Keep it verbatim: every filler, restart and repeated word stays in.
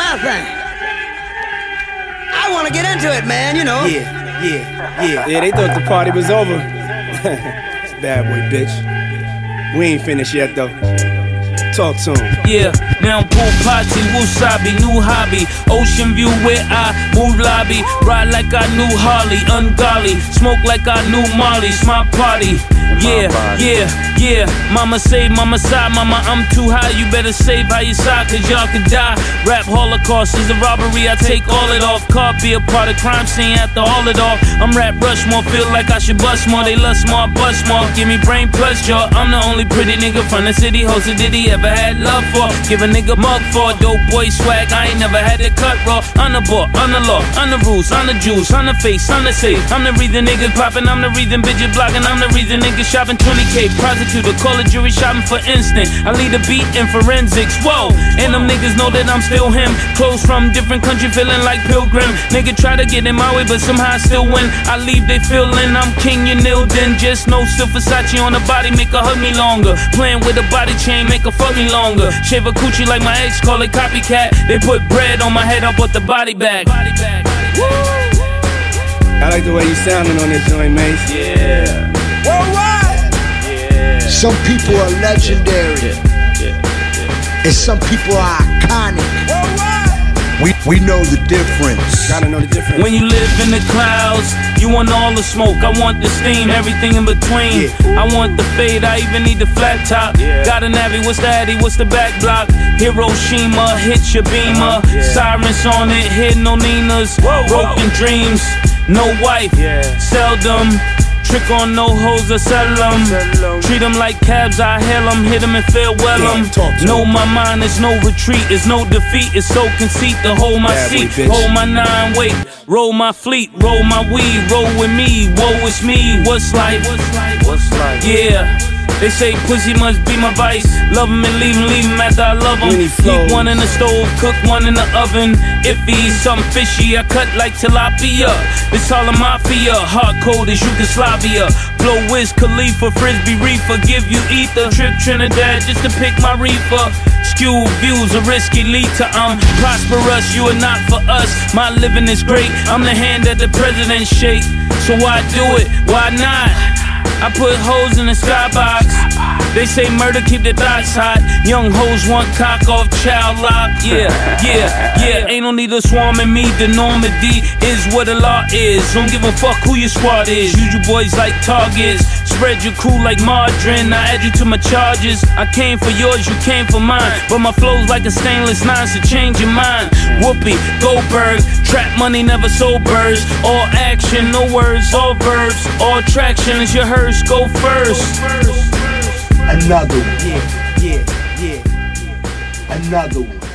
my thing. I want to get into it, man, you know. Yeah, yeah, yeah. Yeah, they thought the party was over. It's bad boy, bitch. We ain't finished yet, though. Talk to him. Yeah, now I'm pool party, wasabi, new hobby. Ocean view where I move lobby. Ride like I knew Harley, ungodly. Smoke like I knew Marley, it's my party. Yeah, yeah, yeah. Mama say, mama sigh, mama I'm too high. You better save how you side, cause y'all could die. Rap holocaust is a robbery, I take all it off. Car be a part of crime scene after all it off. I'm rap Rushmore, feel like I should bust more. They lust more, bust more. Give me brain plus jaw. I'm the only pretty nigga from the city. Hosted did he ever had love for? Give a nigga mug for dope boy swag. I ain't never had to cut raw. On the board, on the law, on the rules, on the juice, on the face, on the safe. I'm the reason niggas poppin', I'm the reason bitches blocking, I'm the reason niggas shopping twenty K. Prosecutor, call a jury shopping for instant. I lead a beat in forensics. Whoa, and them niggas know that I'm still him. Clothes from different country, feeling like Pilgrim. Nigga try to get in my way, but somehow I still win. I leave they feeling I'm king, you nil then. Just no still Versace on the body, make her hug me longer. Playing with a body chain, make her fuck me longer. Shave a coochie like my ex, call it copycat. They put bread on my head, I put the body back. Woo! I like the way you sounding on this joint, Mace. Yeah. Worldwide. Yeah. Some people are legendary. Yeah. Yeah. Yeah. And some people are iconic. Worldwide. We we know the difference. Gotta know the difference. When you live in the clouds, you want all the smoke. I want the steam, everything in between. Yeah. I want the fade, I even need the flat top. Yeah. Got a Navy, what's the Addy, what's the back block? Hiroshima, hit your beamer. Uh-huh. Yeah. Sirens on it, hit no Ninas. Whoa, Broken whoa. dreams, no wife, Yeah. seldom. Trick on no hoes, I sell them. Sell 'em. Treat them like cabs, I hail them, hit them and farewell them. Damn, talk to Know 'em. my mind, it's no retreat, it's no defeat, it's so conceit to hold my Bad boy, seat. bitch. Hold my nine, wait, roll my fleet, roll my weed, roll with me, woe is me, what's life? What's like? Yeah. They say pussy must be my vice. Love him and leave him, leave him after I love him. When he flows. Keep one in the stove, cook one in the oven. If he's something fishy, I cut like tilapia. This all a mafia, hard code as Yugoslavia. Blow Wiz Khalifa, Frisbee Reefer, give you ether. Trip Trinidad just to pick my reefer. Skewed views, a risky lead to I'm prosperous, you are not for us. My living is great, I'm the hand that the president shake. So why do it, why not? I put hoes in the skybox. They say murder keep the thoughts hot. Young hoes want cock off child lock. Yeah, yeah, yeah. Ain't no need to swarm in me. The Normandy is what the law is. Don't give a fuck who your squad is. Use you boys like targets. Spread your crew like margarine. I add you to my charges. I came for yours, you came for mine. But my flow's like a stainless nine, so change your mind. Whoopi, Goldberg. Trap money never sobers. All action, no words, all verbs. All traction is your hearse. Go first. Another one. Yeah, yeah, yeah. Another one.